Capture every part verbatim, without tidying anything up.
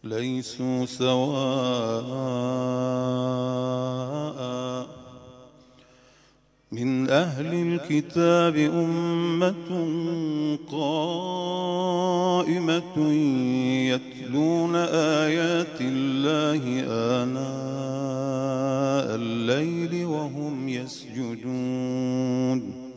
ليسوا سواء. من أهل الكتاب أمة قائمة يتلون آيات الله آناء الليل وهم يسجدون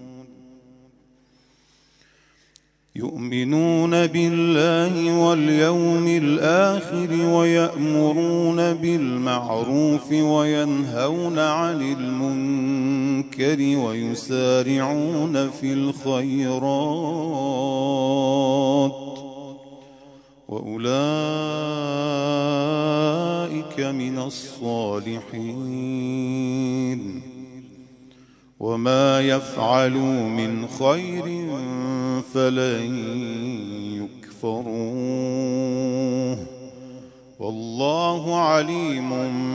يؤمنون بالله واليوم الآخر ويأمرون بالمعروف وينهون عن المنكر ويسارعون في الخيرات وأولئك من الصالحين وما يفعلوا من خير فلن يكفروه والله عليم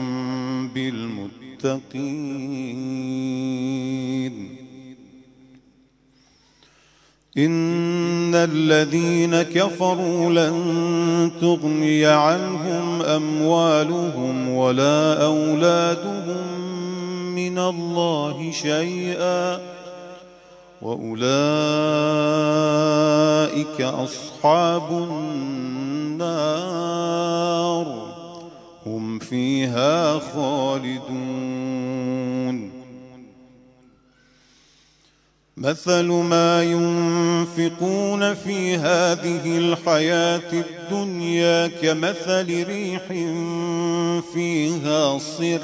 بالمتقين. إن الذين كفروا لن تغني عنهم أموالهم ولا أولادهم من الله شيئا وأولئك أصحاب النار هم فيها خالدون. مثل ما ينفقون في هذه الحياة الدنيا كمثل ريح فيها صر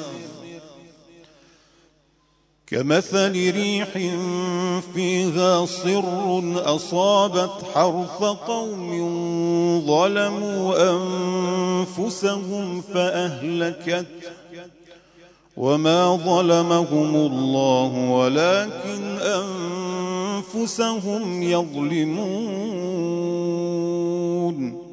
كمثل ريح فيها صر أصابت حرث قوم ظلموا أنفسهم فأهلكت وما ظلمهم الله ولكن أنفسهم يظلمون.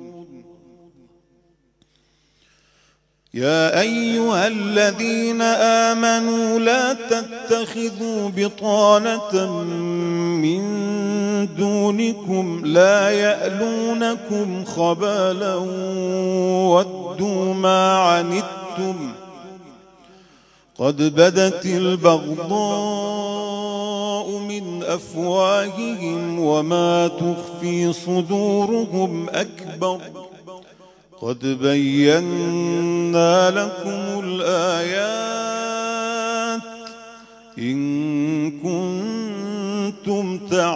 يا أيها الذين آمنوا لا تتخذوا بطانة من دونكم لا يألونكم خبالا ودوا ما عنتم قد بدت البغضاء من أفواههم وما تخفي صدورهم أكبر قد بينا لكم الآيات إن كنتم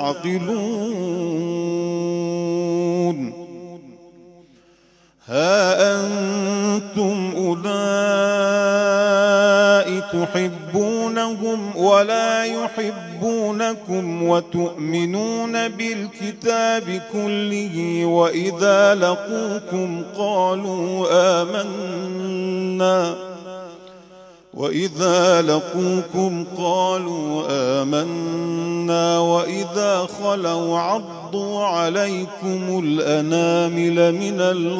تعقلون. ها أنتم أولئك تحبونهم ولا يحبونكم وتؤمنون بالكتاب كله وإذا لقوكم قالوا آمنا وإذا لقوكم قالوا آمنا وإذا خلوا عضوا عليكم الأنامل من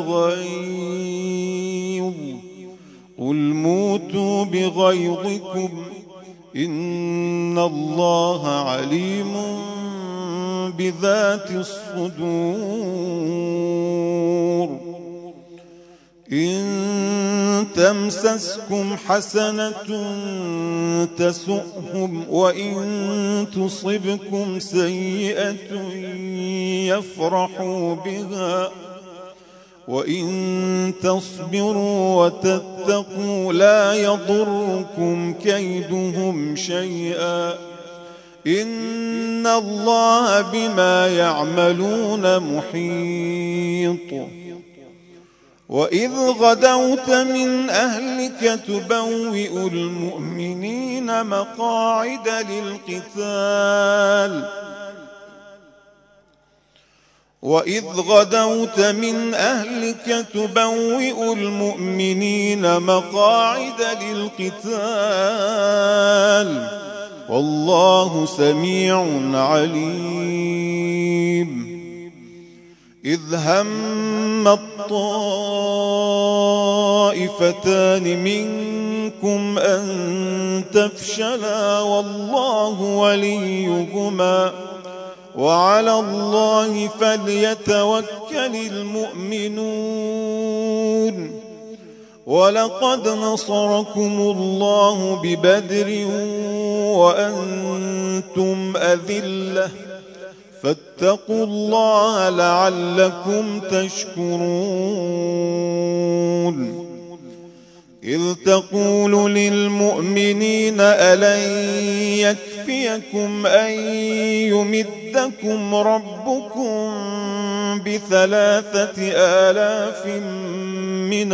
الغيظ قل موتوا بغيظكم إن الله عليم بذات الصدور. إن تمسسكم حسنة تسؤهم وإن تصبكم سيئة يفرحوا بها وإن تصبروا وتتقوا لا يضركم كيدهم شيئا إن الله بما يعملون محيط. وإذ غدوت من أهلك تبوئ المؤمنين مقاعد للقتال وإذ غدوت من أهلك تبوئ المؤمنين مقاعد للقتال والله سميع عليم. إذ هم الطائفتان منكم أن تفشلا والله وليهما وعلى الله فليتوكل المؤمنون. ولقد نصركم الله ببدر وأنتم أذلة فاتقوا الله لعلكم تشكرون إذ تقول للمؤمنين ألن يكفيكم أن يمدكم ربكم بثلاثة آلاف من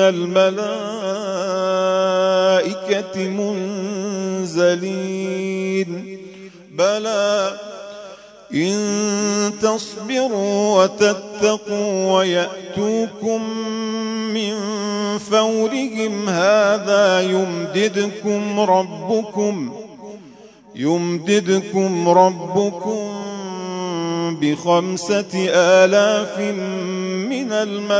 الملائكة منزلين بلى إن تصبروا وتتقوا ويأتوكم من فورهم هذا يمددكم ربكم يمددكم ربكم بخمسة آلاف من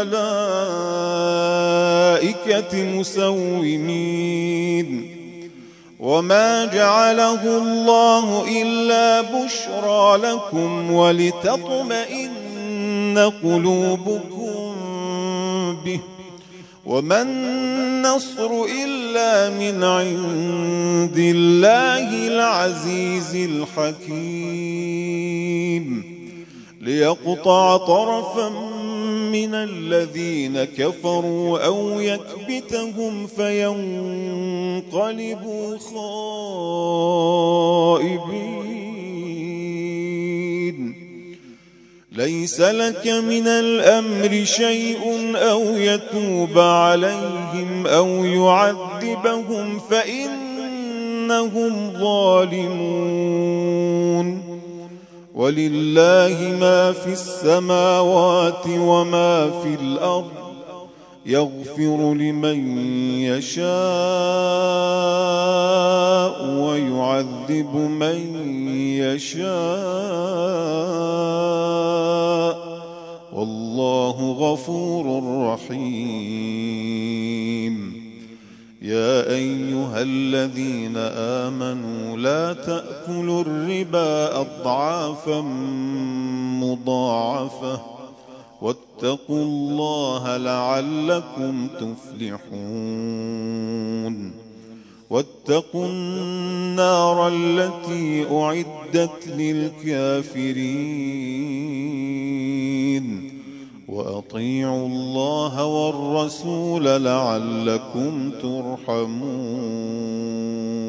الملائكة مسومين وما جعله الله إلا بشرى لكم ولتطمئن قلوبكم به وما النصر إلا من عند الله العزيز الحكيم ليقطع طرفا من الذين كفروا أو يكبتهم فينقلبوا خائبين ليس لك من الأمر شيء أو يتوب عليهم أو يعذبهم فإنهم ظالمون ولله ما في السماوات وما في الأرض يغفر لمن يشاء ويعذب من يشاء والله غفور رحيم يا أيها الذين آمنوا لا تأكلوا الربا أضعافا مضاعفة واتقوا الله لعلكم تفلحون واتقوا النار التي أعدت للكافرين وأطيعوا الله والرسول لعلكم ترحمون